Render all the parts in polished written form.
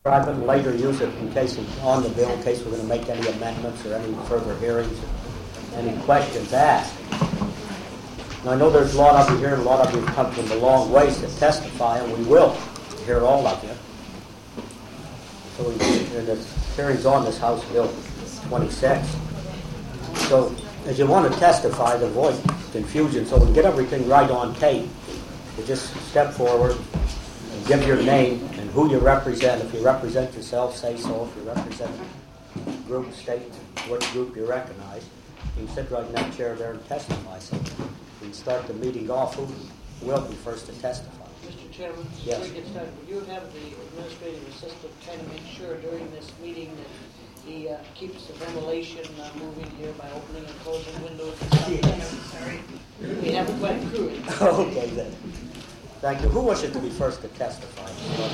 Drive it and later use it in case it's on the bill, in case we're going to make any amendments or any further hearings, any questions asked. And I know there's a lot of you here, and a lot of you have come from a long ways to testify, and we will hear all of you. So the hearing's on this House Bill 26. So as you want to testify to avoid confusion, so we can get everything right on tape, you just step forward and give your name and who you represent. If you represent yourself, say so. If you represent a group, state what group you recognize. You can sit right in that chair there and testify. So we can start the meeting off. Who will be first to testify? Mr. Chairman, yes. before we get started, would you have the administrative assistant try to make sure during this meeting that he keeps the ventilation moving here by opening and closing windows and stuff? Sorry. We have quite a crew. Okay, then. Thank you. Who wishes to be first to testify?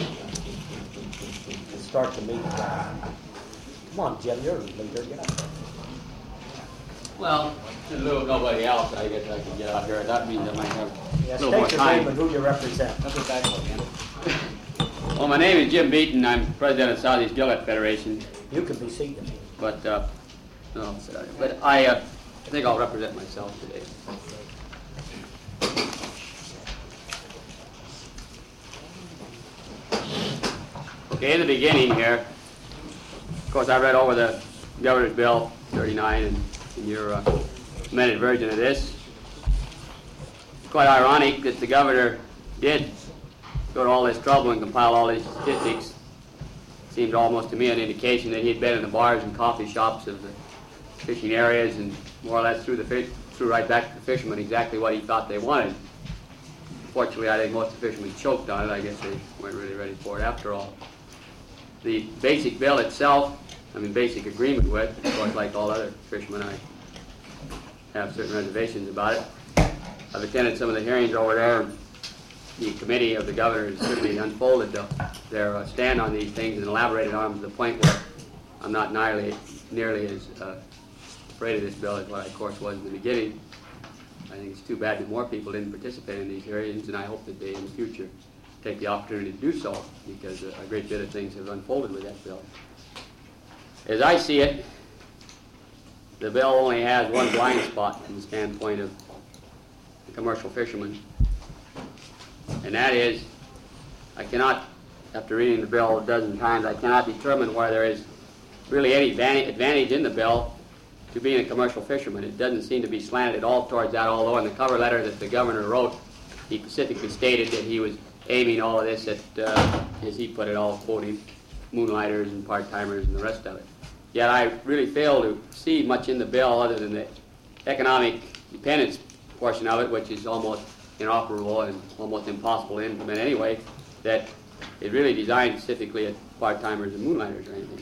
We'll start the meeting. Come on, Jim, you're the leader. Get up there. Well, in lieu of nobody else, I guess I can get out here. That means I might have a little more State your time. name and who you represent. Well, my name is Jim Beaton. I'm president of Southeast Gillette Federation. You can be seated. But no, sorry. But I think I'll represent myself today. Okay, in the beginning here, of course, I read over the Governor's Bill 39 and your amended version of this. It's quite ironic that the Governor did go to all this trouble and compile all these statistics. Seemed almost to me an indication that he'd been in the bars and coffee shops of the fishing areas and more or less threw right back to the fishermen exactly what he thought they wanted. Fortunately, I think most of the fishermen choked on it. I guess they weren't really ready for it after all. The basic bill itself, basic agreement with, of course, like all other fishermen, I have certain reservations about it. I've attended some of the hearings over there. The committee of the governor has certainly unfolded their stand on these things and elaborated on them to the point where I'm not nearly as afraid of this bill as what I, of course, was in the beginning. I think it's too bad that more people didn't participate in these hearings, and I hope that they, in the future, take the opportunity to do so, because a great bit of things have unfolded with that bill. As I see it, the bill only has one blind spot from the standpoint of the commercial fishermen, and that is, I cannot, after reading the bill a dozen times, I cannot determine whether there is really any advantage in the bill to being a commercial fisherman. It doesn't seem to be slanted at all towards that, although in the cover letter that the governor wrote, he specifically stated that he was aiming all of this at, as he put it, all quoting moonlighters and part-timers and the rest of it. Yet I really fail to see much in the bill other than the economic dependence portion of it, which is almost inoperable and almost impossible to implement anyway, that is really designed specifically at part-timers and moonlighters or anything.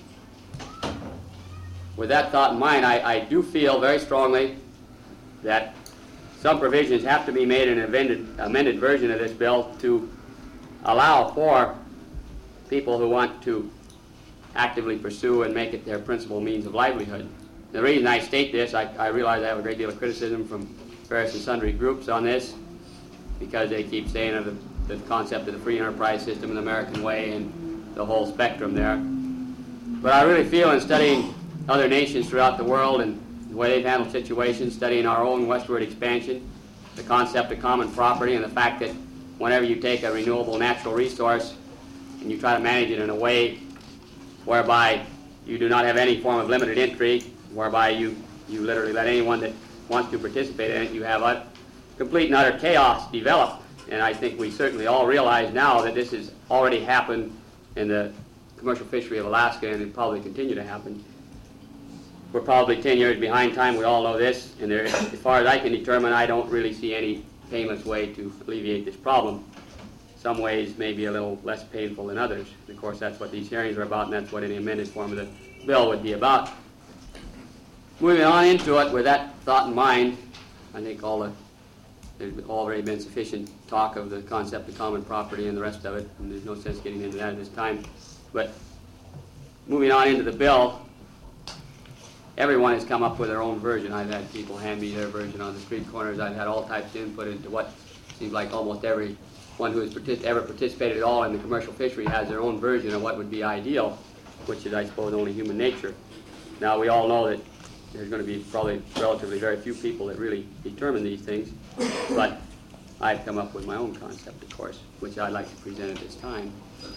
With that thought in mind, I do feel very strongly that some provisions have to be made in an amended version of this bill to allow for people who want to actively pursue and make it their principal means of livelihood. The reason I state this, I realize I have a great deal of criticism from various and sundry groups on this, because they keep saying of the concept of the free enterprise system and the American way and the whole spectrum there. But I really feel in studying other nations throughout the world and the way they've handled situations, studying our own westward expansion, the concept of common property and the fact that whenever you take a renewable natural resource and you try to manage it in a way whereby you do not have any form of limited entry, whereby you literally let anyone that wants to participate in it, you have a complete and utter chaos develop. And I think we certainly all realize now that this has already happened in the commercial fishery of Alaska, and it will probably continue to happen. We're probably 10 years behind time, we all know this, and there, as far as I can determine, I don't really see any painless way to alleviate this problem. Some ways may be a little less painful than others. And of course, that's what these hearings are about, and that's what any amended form of the bill would be about. Moving on into it with that thought in mind, I think there's already been sufficient talk of the concept of common property and the rest of it, and there's no sense getting into that at this time. But moving on into the bill, everyone has come up with their own version. I've had people hand me their version on the street corners. I've had all types of input into what seems like almost every one who has ever participated at all in the commercial fishery has their own version of what would be ideal, which is, I suppose, only human nature. Now, we all know that there's going to be probably relatively very few people that really determine these things, but I've come up with my own concept, of course, which I'd like to present at this time.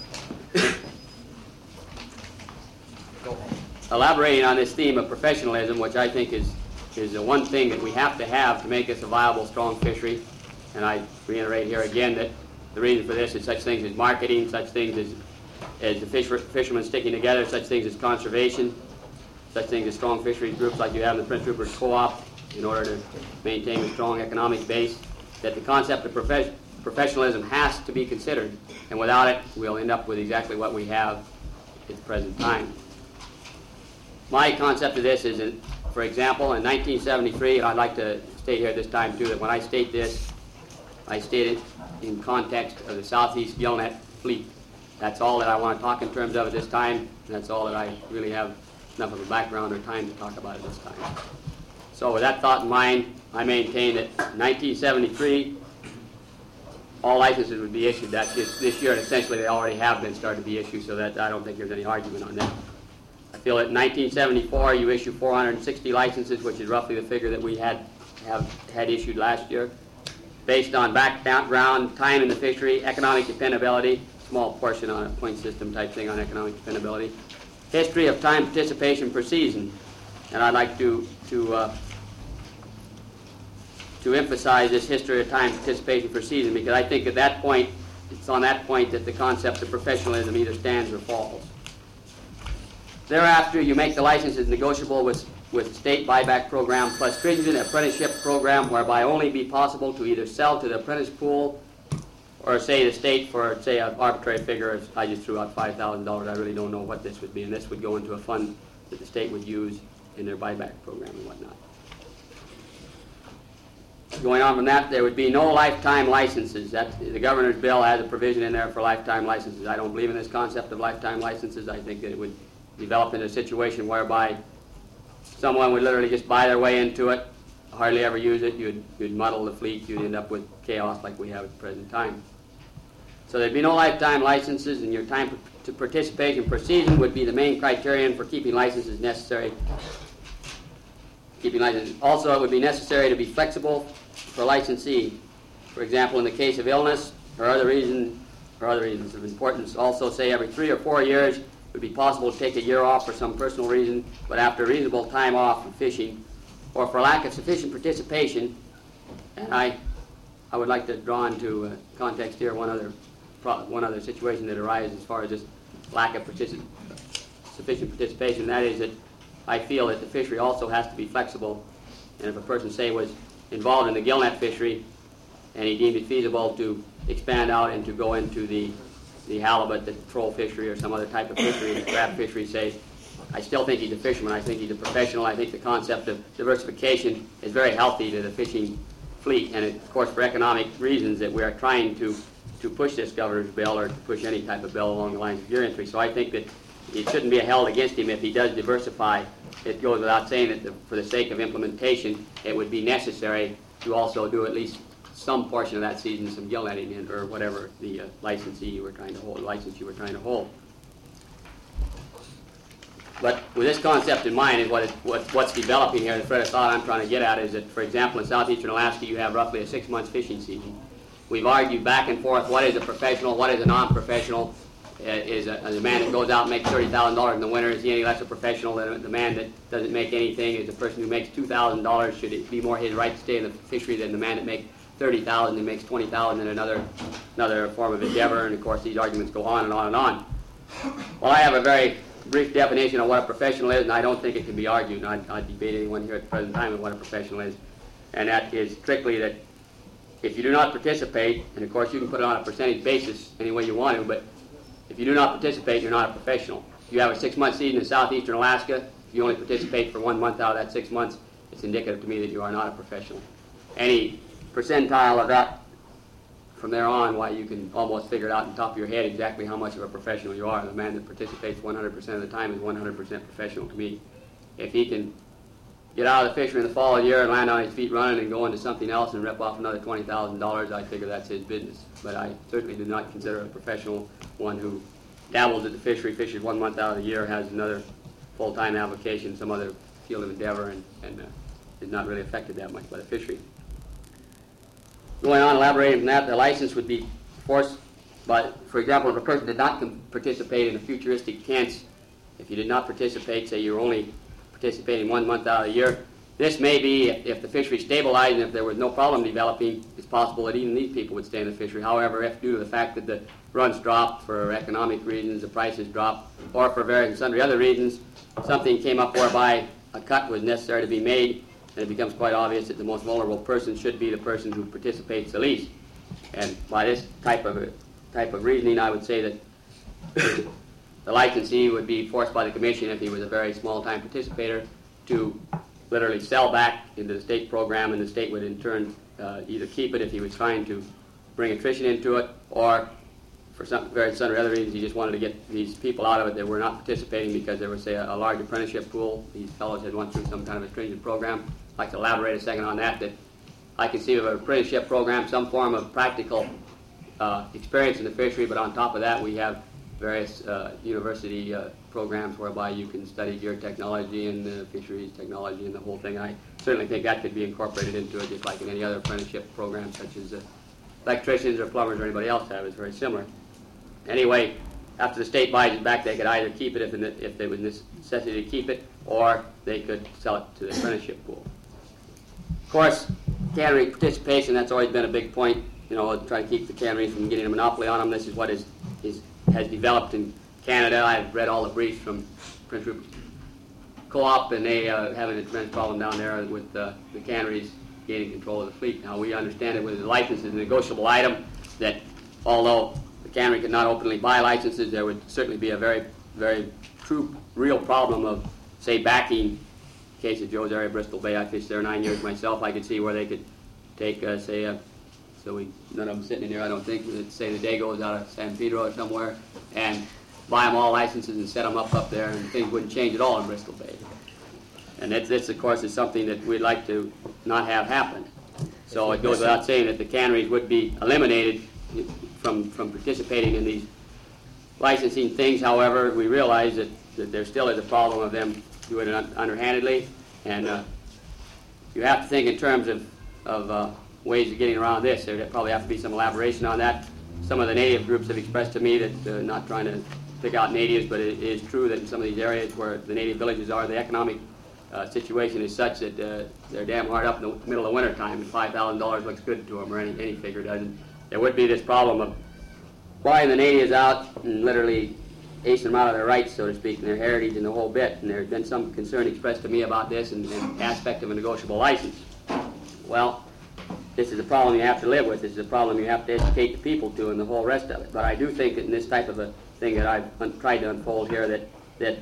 Elaborating on this theme of professionalism, which I think is the one thing that we have to make this a viable, strong fishery, and I reiterate here again that the reason for this is such things as marketing, such things as the fishermen sticking together, such things as conservation, such things as strong fisheries groups like you have in the Prince Rupert Co-op in order to maintain a strong economic base, that the concept of professionalism has to be considered, and without it we'll end up with exactly what we have at the present time. My concept of this is, for example, in 1973, and I'd like to state here at this time too, that when I state this, I state it in context of the Southeast Gillnet fleet. That's all that I want to talk in terms of at this time, and that's all that I really have enough of a background or time to talk about at this time. So with that thought in mind, I maintain that in 1973, all licenses would be issued. That's just this year, and essentially they already have been started to be issued, so that I don't think there's any argument on that. I feel that in 1974, you issue 460 licenses, which is roughly the figure that we had issued last year, based on background, time in the fishery, economic dependability, small portion on a point system type thing on economic dependability, history of time participation per season, and I'd like to emphasize this history of time participation per season, because I think at that point, it's on that point that the concept of professionalism either stands or falls. Thereafter, you make the licenses negotiable with state buyback program plus stringent apprenticeship program, whereby only be possible to either sell to the apprentice pool or say the state for, say, an arbitrary figure. If I just threw out $5,000, I really don't know what this would be, and this would go into a fund that the state would use in their buyback program and whatnot. Going on from that, there would be no lifetime licenses. The governor's bill has a provision in there for lifetime licenses. I don't believe in this concept of lifetime licenses. I think that it would develop into a situation whereby someone would literally just buy their way into it, hardly ever use it. You'd muddle the fleet. You'd end up with chaos like we have at the present time. So there'd be no lifetime licenses, and your time to participation per season would be the main criterion for keeping licenses necessary. Also, it would be necessary to be flexible for licensee. For example, in the case of illness or other reasons of importance, also say every 3 or 4 years, it would be possible to take a year off for some personal reason, but after a reasonable time off from fishing, or for lack of sufficient participation. And I would like to draw into context here one other situation that arises as far as this lack of sufficient participation. That is that I feel that the fishery also has to be flexible, and if a person, say, was involved in the gillnet fishery and he deemed it feasible to expand out and to go into the halibut, the troll fishery, or some other type of fishery, the crab fishery, say, I still think he's a fisherman. I think he's a professional. I think the concept of diversification is very healthy to the fishing fleet, and of course for economic reasons that we are trying to push this governor's bill or to push any type of bill along the lines of gear entry. So I think that it shouldn't be held against him if he does diversify. It goes without saying that for the sake of implementation, it would be necessary to also do at least some portion of that season some gill netting in, or whatever the license you were trying to hold. But with this concept in mind, is what's developing here, the thread of thought I'm trying to get at is that, for example, in southeastern Alaska, you have roughly a 6-month fishing season. We've argued back and forth what is a professional, what is a non-professional. Is a man that goes out and makes $30,000 in the winter, is he any less a professional than the man that doesn't make anything? Is the person who makes $2,000, should it be more his right to stay in the fishery than the man that makes $30,000 and makes $20,000 in another form of endeavor? And of course these arguments go on and on and on. Well, I have a very brief definition of what a professional is, and I don't think it can be argued. I'd debate anyone here at the present time on what a professional is, and that is strictly that if you do not participate, and of course you can put it on a percentage basis any way you want to, but if you do not participate, you're not a professional. If you have a 6-month season in southeastern Alaska, if you only participate for 1 month out of that 6 months, it's indicative to me that you are not a professional. Any percentile of that from there on, why, you can almost figure it out on top of your head exactly how much of a professional you are. The man that participates 100% of the time is 100% professional to me. If he can get out of the fishery in the following year and land on his feet running and go into something else and rip off another $20,000, I figure that's his business. But I certainly do not consider a professional one who dabbles at the fishery, fishes 1 month out of the year, has another full-time application, some other field of endeavor, and is not really affected that much by the fishery. Going on, elaborating from that, the license would be forced by, for example, if a person did not participate in a futuristic tense, if you did not participate, say you were only participating 1 month out of the year, this may be, if the fishery stabilized and if there was no problem developing, it's possible that even these people would stay in the fishery. However, if due to the fact that the runs dropped for economic reasons, the prices dropped, or for various and sundry other reasons, something came up whereby a cut was necessary to be made, and it becomes quite obvious that the most vulnerable person should be the person who participates the least. And by this type of reasoning, I would say that the licensee would be forced by the commission, if he was a very small-time participator, to literally sell back into the state program, and the state would in turn either keep it if he was trying to bring attrition into it, or for some very sundry other reasons he just wanted to get these people out of it that were not participating because there was, say, a large apprenticeship pool. These fellows had went through some kind of a stringent program. I'd like to elaborate a second on that I conceive of an apprenticeship program, some form of practical experience in the fishery, but on top of that we have various university programs whereby you can study geotechnology and fisheries technology and the whole thing. I certainly think that could be incorporated into it, just like in any other apprenticeship program, such as electricians or plumbers or anybody else have. It's very similar. Anyway, after the state buys it back, they could either keep it if there was necessity to keep it, or they could sell it to the apprenticeship pool. Of course, cannery participation, that's always been a big point. You know, try to keep the canneries from getting a monopoly on them. This is what has developed in Canada. I've read all the briefs from Prince Rupert Co-op, and they having a tremendous problem down there with the canneries gaining control of the fleet. Now, we understand that with the license is a negotiable item, that although the cannery could not openly buy licenses, there would certainly be a very, very true, real problem of, say, backing. In the case of Joe's area, Bristol Bay, I fished there 9 years myself. I could see where they could take, say, none of them sitting in here, I don't think, say the Dagos out of San Pedro or somewhere, and buy them all licenses and set them up there, and things wouldn't change at all in Bristol Bay. And this, of course, is something that we'd like to not have happen. So it goes without saying that the canneries would be eliminated from participating in these licensing things. However, we realize that there still is a problem of them doing it underhandedly, and you have to think in terms of ways of getting around this. There would probably have to be some elaboration on that. Some of the native groups have expressed to me that not trying to pick out natives, but it is true that in some of these areas where the native villages are, the economic situation is such that they're damn hard up in the middle of winter time, and $5,000 looks good to them, or any figure doesn't. There would be this problem of buying the natives out and literally acing them out of their rights, so to speak, and their heritage and the whole bit. And there's been some concern expressed to me about this and aspect of a negotiable license. Well, this is a problem you have to live with. This is a problem you have to educate the people to, and the whole rest of it. But I do think that in this type of a thing that I've tried to unfold here, that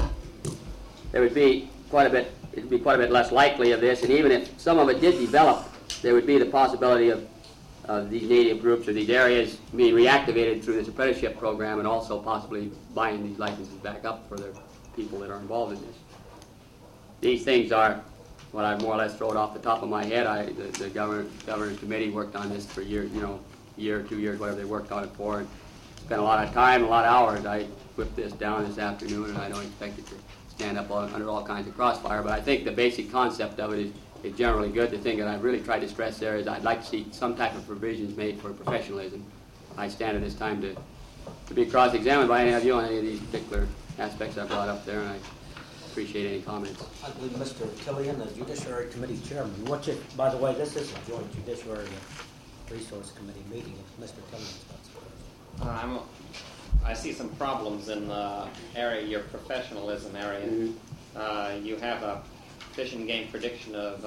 there would be quite a bit. It would be quite a bit less likely of this. And even if some of it did develop, there would be the possibility of these native groups or these areas being reactivated through this apprenticeship program, and also possibly buying these licenses back up for the people that are involved in this. These things are what I've more or less thrown off the top of my head. The governor's committee worked on this for years, year, 2 years, whatever they worked on it for, and spent a lot of time, a lot of hours. I whipped this down this afternoon, and I don't expect it to stand up under all kinds of crossfire, but I think the basic concept of it is generally good. The thing that I've really tried to stress there is I'd like to see some type of provisions made for professionalism. I stand at this time to be cross-examined by any of you on any of these particular aspects I brought up there, and I appreciate any comments. I believe Mr. Killian, the Judiciary Committee Chairman. By the way, this is a joint Judiciary Resource Committee meeting. If Mr. Killian's got some. I see some problems in the area, your professionalism area. Mm-hmm. You have a fish and game prediction of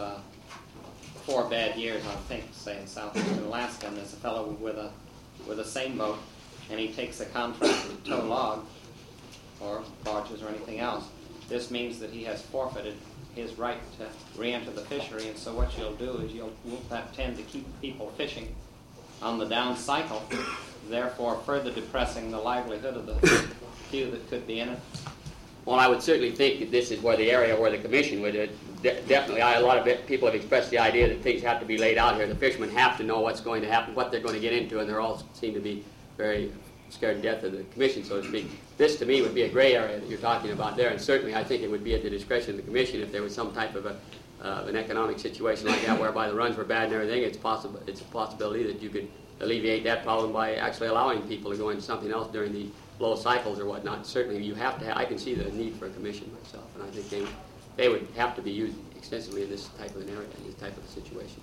4 bad years, I think, say in southeastern Alaska, and there's a fellow with a seine boat, and he takes a contract to tow logs or barges or anything else. This means that he has forfeited his right to re-enter the fishery, and so what you'll do is you'll tend to keep people fishing on the down cycle, therefore further depressing the livelihood of the few that could be in it. Well, I would certainly think that this is where the area where the commission would definitely. A lot of people have expressed the idea that things have to be laid out here. The fishermen have to know what's going to happen, what they're going to get into, and they all seem to be very scared to death of the commission, so to speak. This, to me, would be a gray area that you're talking about there, and certainly I think it would be at the discretion of the commission if there was some type of an economic situation like that whereby the runs were bad and everything. It's a possibility that you could alleviate that problem by actually allowing people to go into something else during the low cycles or whatnot. Certainly you have to I can see the need for a commission myself, and I think they would have to be used extensively in this type of an area, in this type of a situation.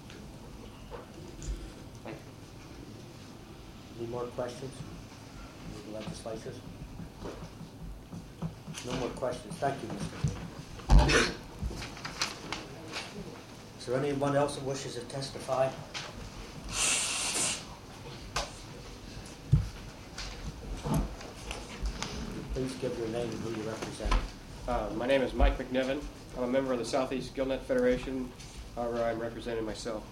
Any more questions? Any legislators? No more questions. Thank you, Mr. Lee. Is there anyone else that wishes to testify? Please give your name and who you represent. My name is Mike McNiven. I'm a member of the Southeast Gillnet Federation. However, I'm representing myself.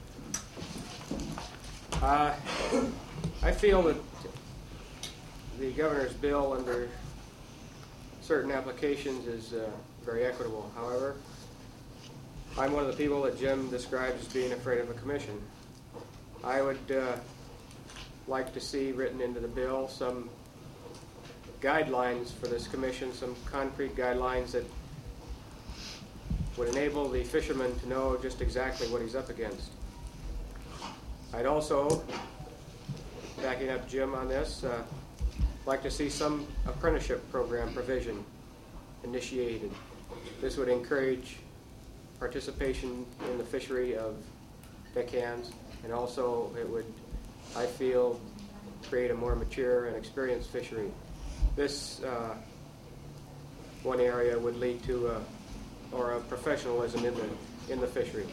I feel that the governor's bill under certain applications is very equitable. However, I'm one of the people that Jim describes as being afraid of a commission. I would like to see written into the bill some guidelines for this commission, some concrete guidelines that would enable the fisherman to know just exactly what he's up against. I'd also, backing up Jim on this, like to see some apprenticeship program provision initiated. This would encourage participation in the fishery of deckhands, and also it would, I feel, create a more mature and experienced fishery. This one area would lead to a professionalism in the fishery.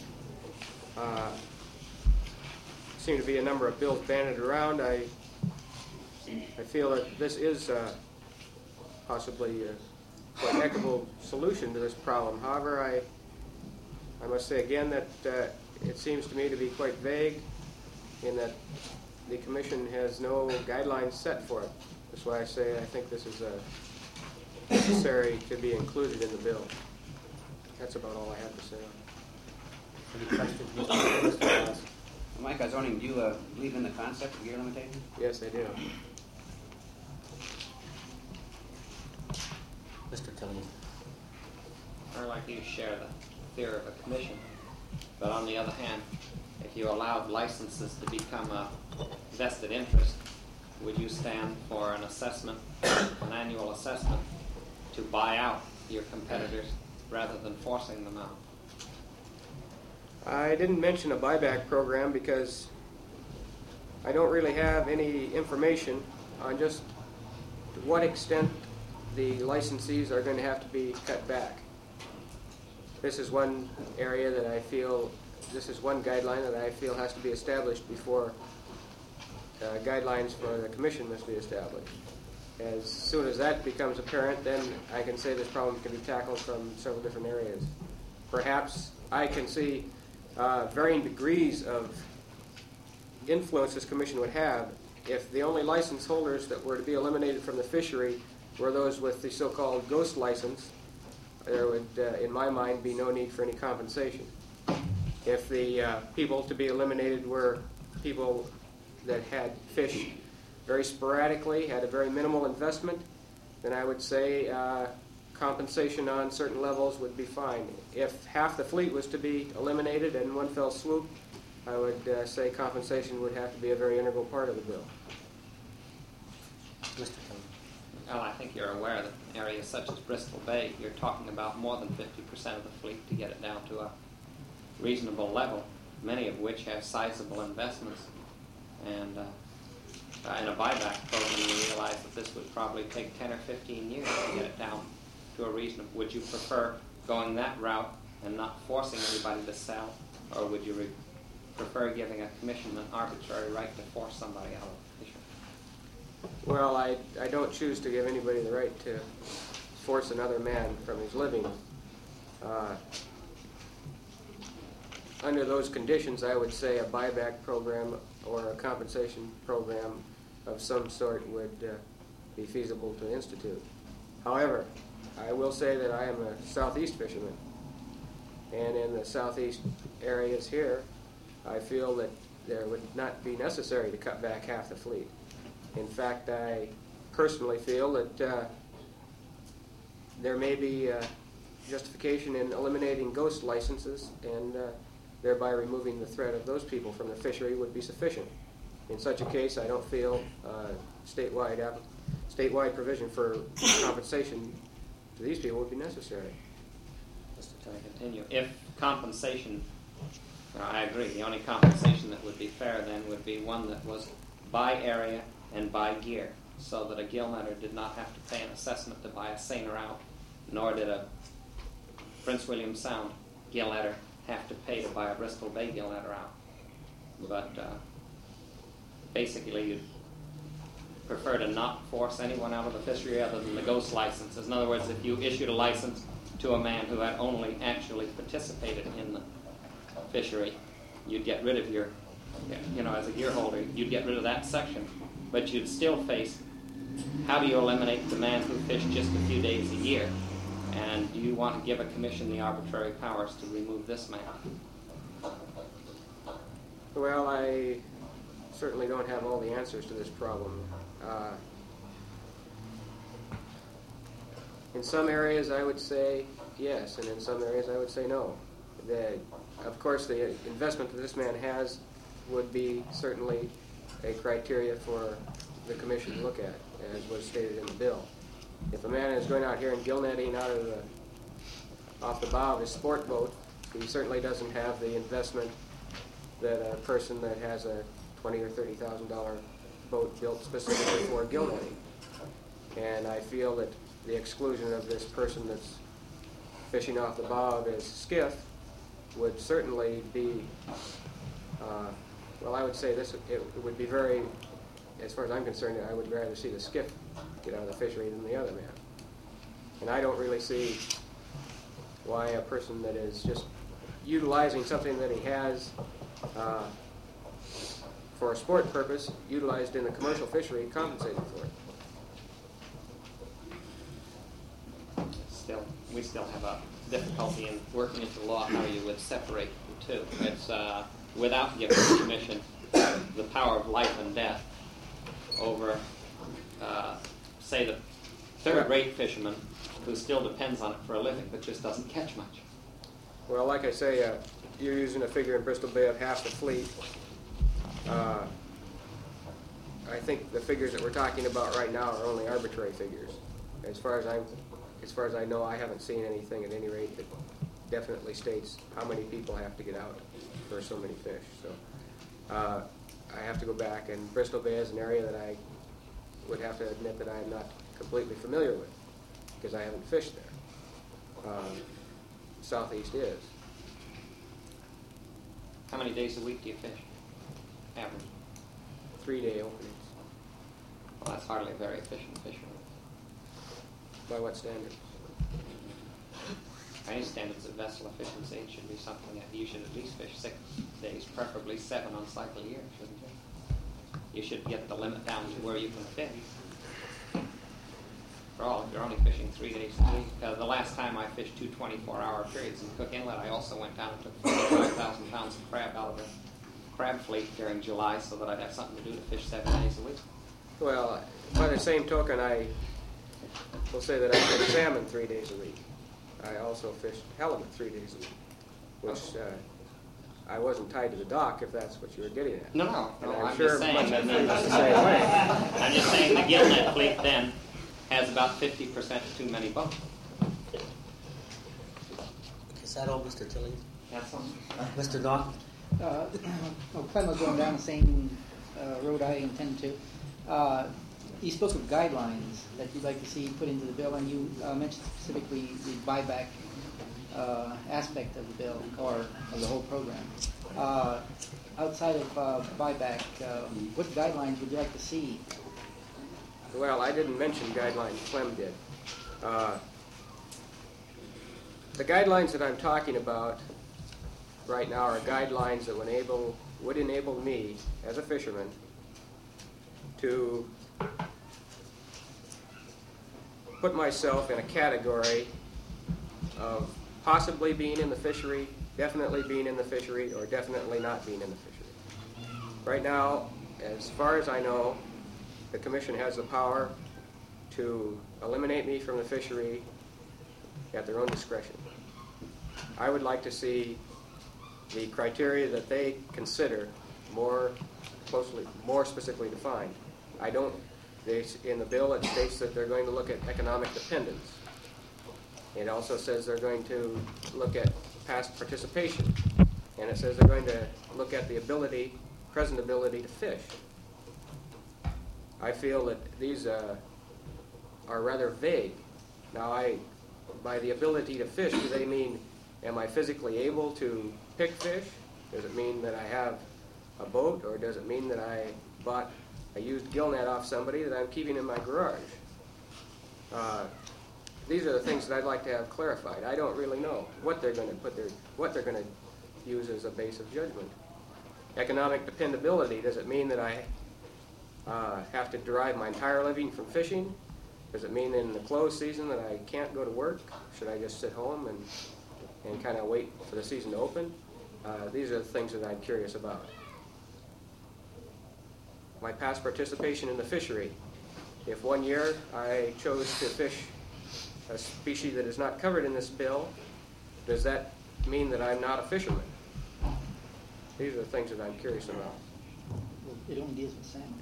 Seem to be a number of bills banded around. I feel that this is possibly quite an equitable solution to this problem. However, I must say again that it seems to me to be quite vague in that the commission has no guidelines set for it. That's why I say I think this is necessary to be included in the bill. That's about all I have to say on it. Any questions, Mr. Ross? Mike, I was wondering, do you believe in the concept of gear limitation? Yes, I do. Mr. Tilley. I like you share the fear of a commission, but on the other hand, if you allowed licenses to become a vested interest, would you stand for an assessment, an annual assessment, to buy out your competitors rather than forcing them out? I didn't mention a buyback program because I don't really have any information on just to what extent the licensees are going to have to be cut back. This is one area that I feel, this is one guideline that I feel has to be established before guidelines for the commission must be established. As soon as that becomes apparent, then I can say this problem can be tackled from several different areas. Perhaps I can see varying degrees of influence this commission would have if the only license holders that were to be eliminated from the fishery were those with the so-called ghost license. There would, in my mind, be no need for any compensation. If the people to be eliminated were people that had fish very sporadically, had a very minimal investment, then I would say compensation on certain levels would be fine. If half the fleet was to be eliminated in one fell swoop, I would say compensation would have to be a very integral part of the bill. Mr. Tilley. Well, I think you're aware that in areas such as Bristol Bay, you're talking about more than 50% of the fleet to get it down to a reasonable level, many of which have sizable investments. And in a buyback program, you realize that this would probably take 10 or 15 years to get it down to a reasonable. Would you prefer going that route and not forcing anybody to sell, or would you prefer giving a commission an arbitrary right to force somebody out of the fishery? Well, I don't choose to give anybody the right to force another man from his living. Under those conditions, I would say a buyback program or a compensation program of some sort would be feasible to institute. However, I will say that I am a southeast fisherman, and in the southeast areas here, I feel that there would not be necessary to cut back half the fleet. In fact, I personally feel that there may be justification in eliminating ghost licenses, and thereby removing the threat of those people from the fishery would be sufficient. In such a case, I don't feel statewide provision for compensation to these people would be necessary. Just to continue, if compensation, I agree, the only compensation that would be fair then would be one that was by area and by gear, so that a gill netter did not have to pay an assessment to buy a seiner out, nor did a Prince William Sound gill netter have to pay to buy a Bristol Bay gill netter out. But basically, you'd prefer to not force anyone out of the fishery other than the ghost licenses. In other words, if you issued a license to a man who had only actually participated in the fishery, you'd get rid of your, as a gear holder, you'd get rid of that section. But you'd still face, how do you eliminate the man who fished just a few days a year? And do you want to give a commission the arbitrary powers to remove this man? Well, I certainly don't have all the answers to this problem. In some areas I would say yes, and in some areas I would say no. Of course, the investment that this man has would be certainly a criteria for the commission to look at, as was stated in the bill. If a man is going out here and gill netting off the bow of his sport boat, he certainly doesn't have the investment that a person that has a $20,000 or $30,000 boat built specifically for gill netting. And I feel that the exclusion of this person that's fishing off the bow of his skiff would certainly be, I would say this, it would be very, as far as I'm concerned, I would rather see the skiff get out of the fishery than the other man. And I don't really see why a person that is just utilizing something that he has for a sport purpose, utilized in the commercial fishery, compensated for it. We still have a difficulty in working into the law how you would separate the two. It's without giving the commission the power of life and death over, say, the third-rate fisherman who still depends on it for a living but just doesn't catch much. Well, like I say, you're using a figure in Bristol Bay of half the fleet. I think the figures that we're talking about right now are only arbitrary figures. As far as I know, I haven't seen anything at any rate that definitely states how many people have to get out for so many fish. So I have to go back, and Bristol Bay is an area that I would have to admit that I am not completely familiar with because I haven't fished there. Southeast is. How many days a week do you fish? Average? 3-day openings. Well, that's hardly a very efficient fishery. By what standards? By any standards of vessel efficiency, it should be something that you should at least fish 6 days, preferably 7 on cycle a year, shouldn't you? You should get the limit down to where you can fish. For all, if you're only fishing 3 days a week. The last time I fished 2 24-hour periods in Cook Inlet, I also went down and took 45,000 pounds of crab out of the crab fleet during July so that I'd have something to do to fish 7 days a week. Well, by the same token, I will say that I fish salmon 3 days a week. I also fished halibut 3 days a week, which I wasn't tied to the dock, if that's what you were getting at. No, And I'm sure just saying much that of the fleet is the same way. I'm just saying the gillnet fleet then has about 50% too many boats. Is that all, Mr. Tilly? That's all. Mr. Knock? Clem was going down the same road I intend to. You spoke of guidelines that you'd like to see put into the bill, and you mentioned specifically the buyback aspect of the bill, or of the whole program. Outside of buyback, what guidelines would you like to see? Well, I didn't mention guidelines, Clem did. The guidelines that I'm talking about right now are guidelines that would enable me, as a fisherman, to put myself in a category of possibly being in the fishery, definitely being in the fishery, or definitely not being in the fishery. Right now, as far as I know, the Commission has the power to eliminate me from the fishery at their own discretion. I would like to see the criteria that they consider more closely, more specifically defined. In the bill it states that they're going to look at economic dependence. It also says they're going to look at past participation. And it says they're going to look at the present ability to fish. I feel that these are rather vague. Now, by the ability to fish, do they mean, am I physically able to pick fish? Does it mean that I have a boat, or does it mean that I bought a used gill net off somebody that I'm keeping in my garage? These are the things that I'd like to have clarified. I don't really know what they're going to use as a base of judgment. Economic dependability, does it mean that I have to derive my entire living from fishing? Does it mean in the closed season that I can't go to work? Should I just sit home and kind of wait for the season to open? These are the things that I'm curious about. My past participation in the fishery. If one year I chose to fish a species that is not covered in this bill, does that mean that I'm not a fisherman? These are the things that I'm curious about. Well, it only deals with salmon.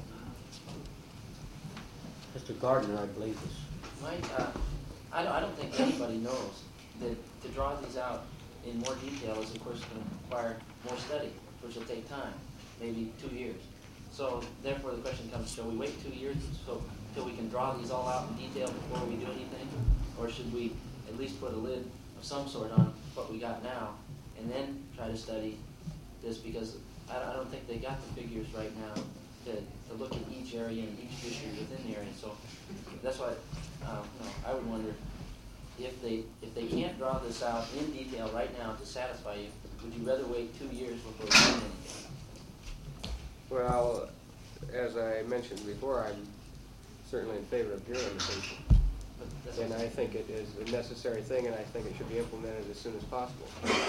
Mr. Gardner, I believe is. Mike, I don't think anybody knows that to draw these out in more detail is, of course, going to require more study, which will take time, maybe 2 years. So, therefore, the question comes, shall we wait 2 years till we can draw these all out in detail before we do anything? Or should we at least put a lid of some sort on what we got now and then try to study this? Because I don't think they got the figures right now to look at each area and each fishery within the area. So that's why I would wonder if they can't draw this out in detail right now to satisfy you, would you rather wait 2 years before doing anything? Well, as I mentioned before, I'm certainly in favor of delimitation. And I think it is a necessary thing, and I think it should be implemented as soon as possible.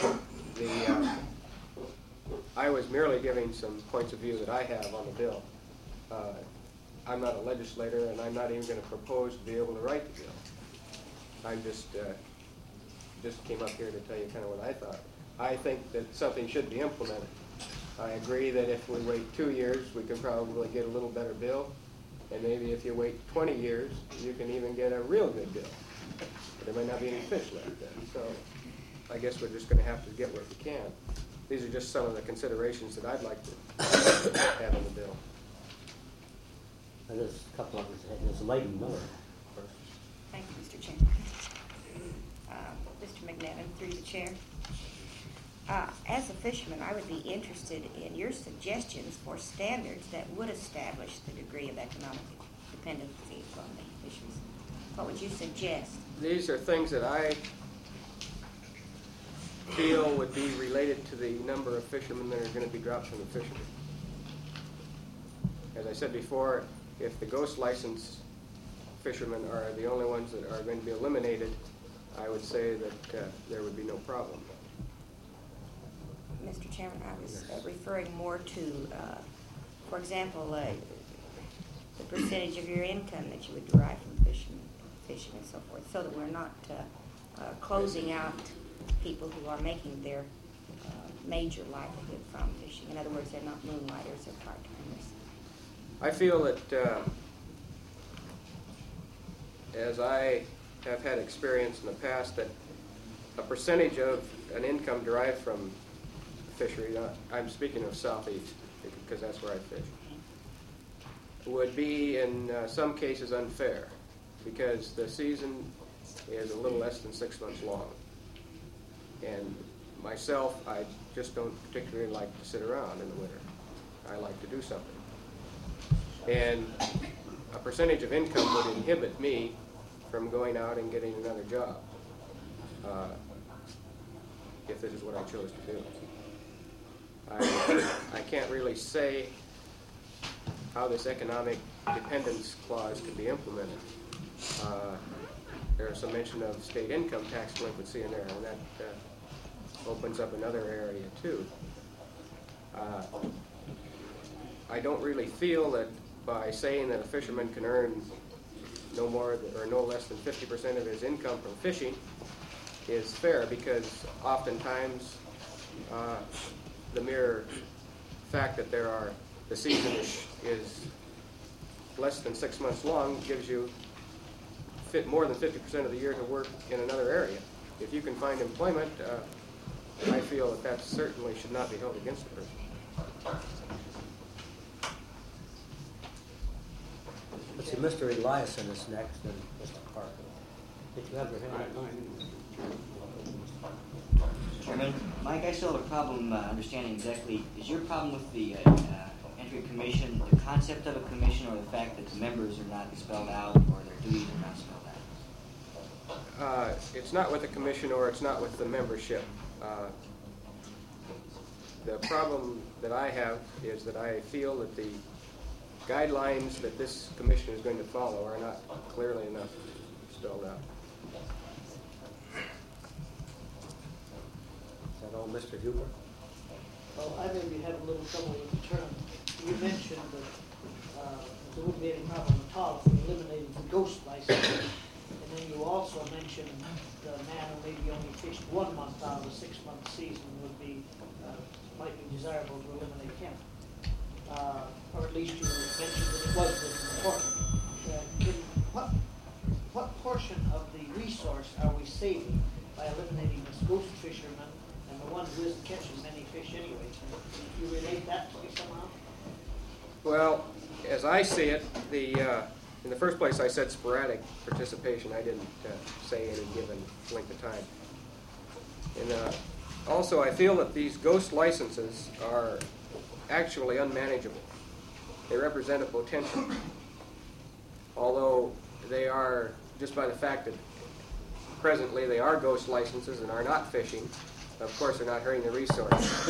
I was merely giving some points of view that I have on the bill. I'm not a legislator, and I'm not even going to propose to be able to write the bill. I'm just came up here to tell you kind of what I thought. I think that something should be implemented. I agree that if we wait 2 years, we can probably get a little better bill. And maybe if you wait 20 years, you can even get a real good bill. But there might not be any fish left then. So I guess we're just going to have to get what we can. These are just some of the considerations that I'd like to have in the bill. There's a couple of us. There's a lady Miller first. Thank you, Mr. Chairman. Mr. McNevin, through the chair. As a fisherman, I would be interested in your suggestions for standards that would establish the degree of economic dependency from the fisheries. What would you suggest? These are things that I feel would be related to the number of fishermen that are going to be dropped from the fishery. As I said before, if the ghost license fishermen are the only ones that are going to be eliminated, I would say that there would be no problem. Mr. Chairman, I was referring more to, for example, the percentage of your income that you would derive from fishing and so forth, so that we're not closing out people who are making their major livelihood from fishing. In other words, they're not moonlighters or part-timers. I feel that as I have had experience in the past, that a percentage of an income derived from fishery, I'm speaking of Southeast because that's where I fish, would be in some cases unfair because the season is a little less than 6 months long. And myself, I just don't particularly like to sit around in the winter. I like to do something. And a percentage of income would inhibit me from going out and getting another job if this is what I chose to do. I can't really say how this economic dependence clause could be implemented. There's some mention of state income tax delinquency in there, and that opens up another area too. I don't really feel that by saying that a fisherman can earn no more or no less than 50% of his income from fishing is fair, because oftentimes the mere fact that the season is less than 6 months long gives you more than 50% of the year to work in another area. If you can find employment, I feel that certainly should not be held against the person. Let's see, Mr. Eliason is next, and Mr. Parker. Did you have your hand up? Chairman, Mike, I still have a problem understanding exactly, is your problem with the entry of commission the concept of a commission, or the fact that the members are not spelled out, or their duties are not spelled out? It's not with the commission, or it's not with the membership. The problem that I have is that I feel that the guidelines that this commission is going to follow are not clearly enough spelled out. Is that all, Mr. Huber? Well, I maybe have a little trouble with the term. You mentioned that there wouldn't be any problem at all if we eliminated the ghost license. And then you also mentioned the man who maybe only fished 1 month out of a 6-month season would be, might be desirable to eliminate him. Or at least you mentioned that it was this important. What portion of the resource are we saving by eliminating this ghost fisherman and the one who isn't catching many fish anyway? Can you relate that to me somehow? Well, as I see it, in the first place I said sporadic participation. I didn't say any given length of time. And also I feel that these ghost licenses are actually unmanageable. They represent a potential. Although they are, just by the fact that presently they are ghost licenses and are not fishing, of course they're not hurting the resource.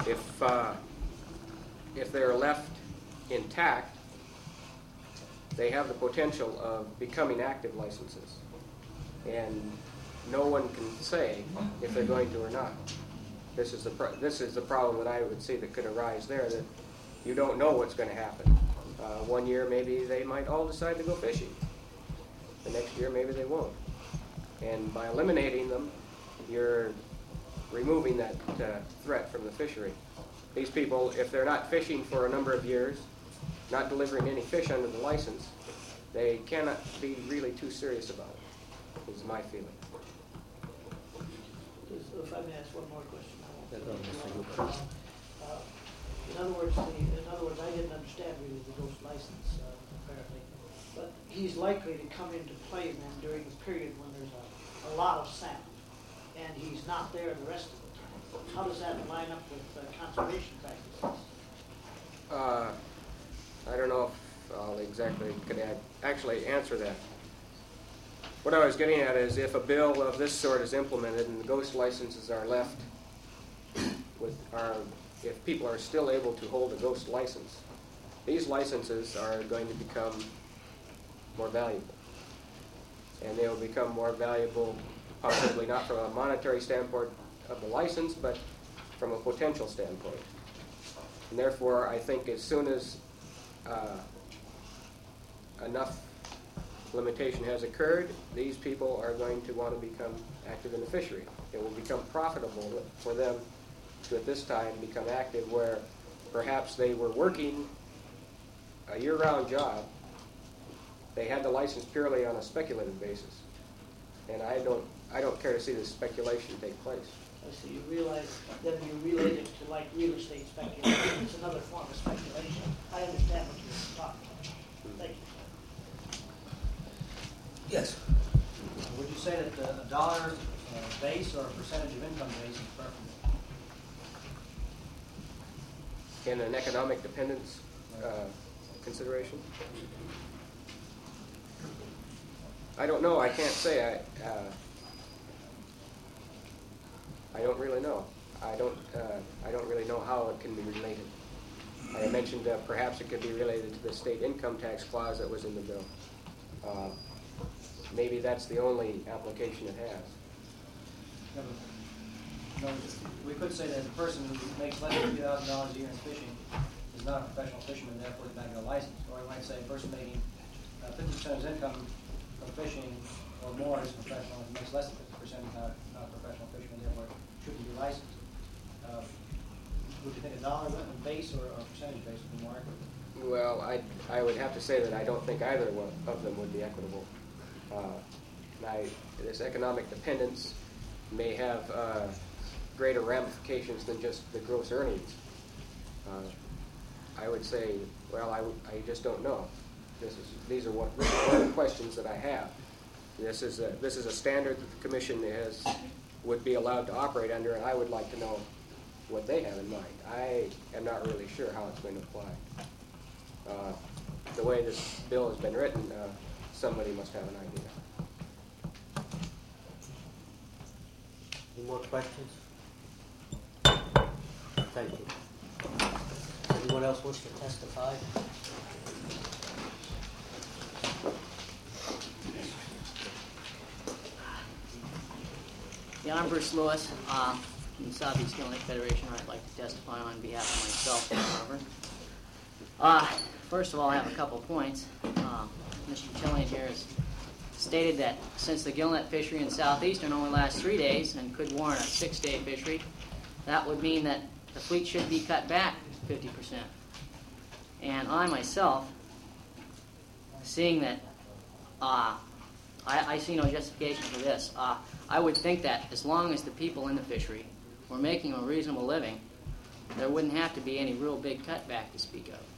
If they're left intact, they have the potential of becoming active licenses. And no one can say if they're going to or not. This is the problem that I would see that could arise there, that you don't know what's going to happen. 1 year maybe they might all decide to go fishing. The next year maybe they won't. And by eliminating them, you're removing that threat from the fishery. These people, if they're not fishing for a number of years, not delivering any fish under the license, they cannot be really too serious about it, is my feeling. If I may ask one more question. Yeah, go ahead, Mr. Huber. In other words, I didn't understand really the ghost license, apparently. But he's likely to come into play then during a period when there's a lot of salmon, and he's not there the rest of the time. How does that line up with conservation practices? I don't know if I'll exactly could actually answer that. What I was getting at is if a bill of this sort is implemented and the ghost licenses are left if people are still able to hold a ghost license, these licenses are going to become more valuable. And they will become more valuable possibly not from a monetary standpoint of the license, but from a potential standpoint. And therefore, I think as soon as enough limitation has occurred, these people are going to want to become active in the fishery. It will become profitable for them to at this time become active, where perhaps they were working a year-round job. They had the license purely on a speculative basis. And I don't care to see this speculation take place. So you realize, then you relate it to like real estate speculation. It's another form of speculation. I understand what you're talking about. Thank you. Yes. Would you say that a dollar base or a percentage of income base is preferable? In an economic dependence consideration? I don't know. I can't say. I don't really know. I don't really know how it can be related. I mentioned perhaps it could be related to the state income tax clause that was in the bill. maybe that's the only application it has. No, we could say that a person who makes less than $2,000 a year in fishing is not a professional fisherman, therefore he's not going to license. Or I might say a person making 50% of his income from fishing or more is professional. If he makes less than 50%, he's not a professional fisherman, therefore shouldn't be licensed. Would you think a dollar base or a percentage base would be more equitable? Well, I would have to say that I don't think either one of them would be equitable. This economic dependence may have greater ramifications than just the gross earnings. I would say, well, I just don't know. These are one of the questions that I have. This is a standard that the commission would be allowed to operate under, and I would like to know what they have in mind. I am not really sure how it's going to apply. The way this bill has been written, somebody must have an idea. Any more questions? Thank you. Anyone else wish to testify? Yeah, I'm Bruce Lewis from the Southeast Gill Lake Federation. I'd like to testify on behalf of myself and Harvard. First of all, I have a couple points. Mr. Tillian here has stated that since the gillnet fishery in Southeastern only lasts 3 days and could warrant a 6-day fishery, that would mean that the fleet should be cut back 50%. And I myself, seeing that I see no justification for this, I would think that as long as the people in the fishery were making a reasonable living, there wouldn't have to be any real big cutback to speak of.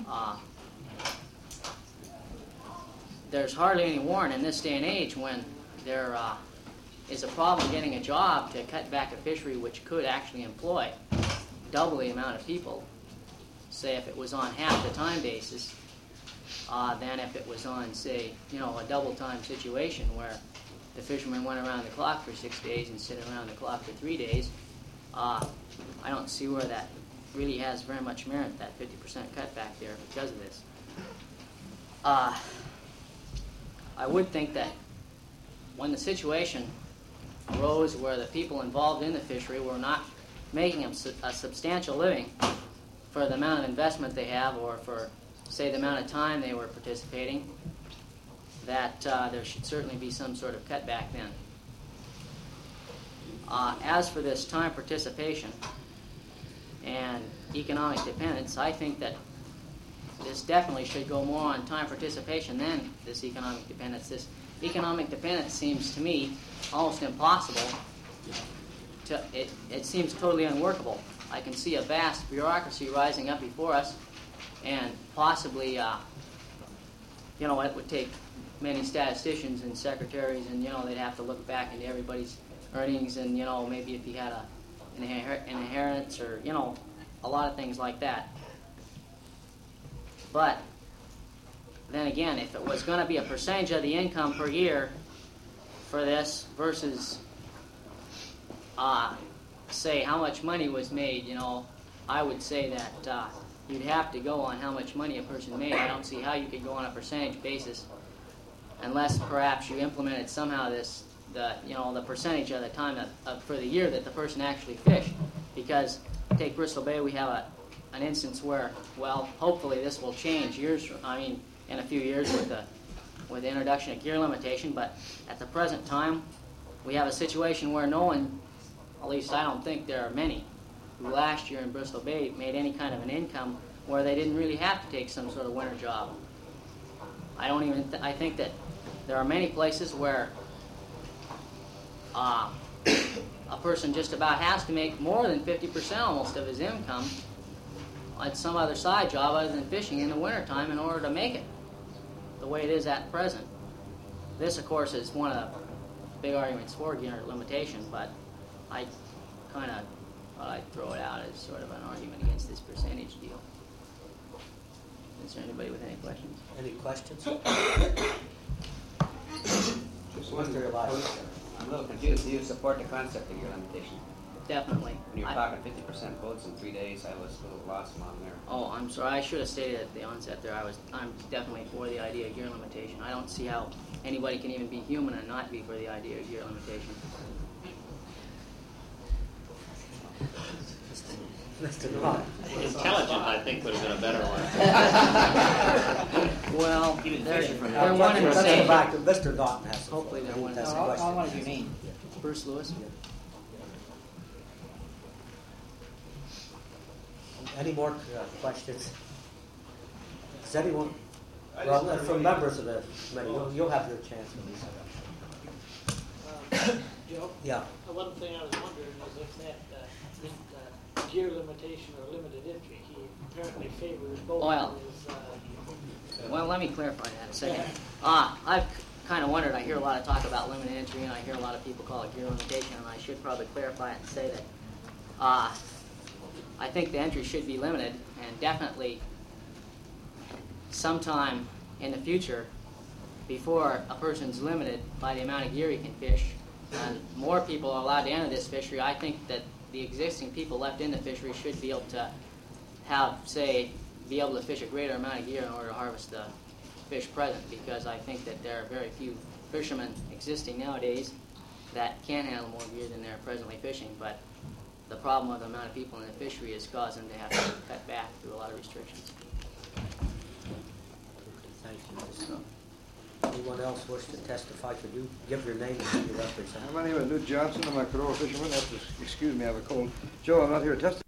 There's hardly any warrant in this day and age when there is a problem getting a job to cut back a fishery which could actually employ double the amount of people, say if it was on half the time basis, than if it was on, say, a double time situation where the fishermen went around the clock for 6 days instead of around the clock for 3 days. I don't see where that really has very much merit, that 50% cutback there, because of this. I would think that when the situation arose where the people involved in the fishery were not making a substantial living for the amount of investment they have or for, say, the amount of time they were participating, that there should certainly be some sort of cutback then. As for this time participation and economic dependence, I think that this definitely should go more on time participation than this economic dependence. This economic dependence seems to me almost impossible. It seems totally unworkable. I can see a vast bureaucracy rising up before us, and possibly, it would take many statisticians and secretaries, and they'd have to look back into everybody's earnings, and maybe if you had an inheritance, or a lot of things like that. But then again, if it was going to be a percentage of the income per year for this versus, say, how much money was made, I would say that you'd have to go on how much money a person made. I don't see how you could go on a percentage basis unless perhaps you implemented somehow the percentage of the time for the year that the person actually fished. Because take Bristol Bay, we have an instance where, well, hopefully this will change in a few years with the introduction of gear limitation, but at the present time, we have a situation where no one, at least I don't think there are many, who last year in Bristol Bay made any kind of an income where they didn't really have to take some sort of winter job. I think that there are many places where a person just about has to make more than 50% almost of his income at some other side job other than fishing in the wintertime in order to make it the way it is at present. This, of course, is one of the big arguments for gear limitation, but I kind of thought I'd throw it out as sort of an argument against this percentage deal. Is there anybody with any questions? Any questions? Mr. Elias. I'm a little confused. Do you support the concept of gear limitation? definitely. When you're I- talking 50% votes in 3 days, I was a little lost on there. Oh, I'm sorry. I should have stated at the onset there. I'm definitely for the idea of gear limitation. I don't see how anybody can even be human and not be for the idea of gear limitation. Mr. Knott. Intelligent, I think, would have been a better one. Well, Even they're Fisher from one Let's and the go same. back to Mr. Naughton has the floor. Hopefully they're He one and the has a same. I question. want your name. Bruce Lewis. Any more questions? Does anyone, well, from members of the committee, you'll have your chance. Joe? Yeah. One thing I was wondering is if that gear limitation or limited entry, he apparently favors both. Well. His, Well, let me clarify that a second. I've kind of wondered. I hear a lot of talk about limited entry, and I hear a lot of people call it gear limitation, and I should probably clarify it and say that I think the entry should be limited, and definitely sometime in the future, before a person's limited by the amount of gear he can fish, and more people are allowed to enter this fishery, I think that the existing people left in the fishery should be able to have, say, be able to fish a greater amount of gear in order to harvest the fish present, because I think that there are very few fishermen existing nowadays that can handle more gear than they're presently fishing, but the problem with the amount of people in the fishery is causing them to have to cut back through a lot of restrictions. Thank you. Anyone else wish to testify? Could you give your name and who you represent? My name is Lou Johnson. I'm a Corolla fisherman. Excuse me, I have a cold. Joe, I'm not here to testify.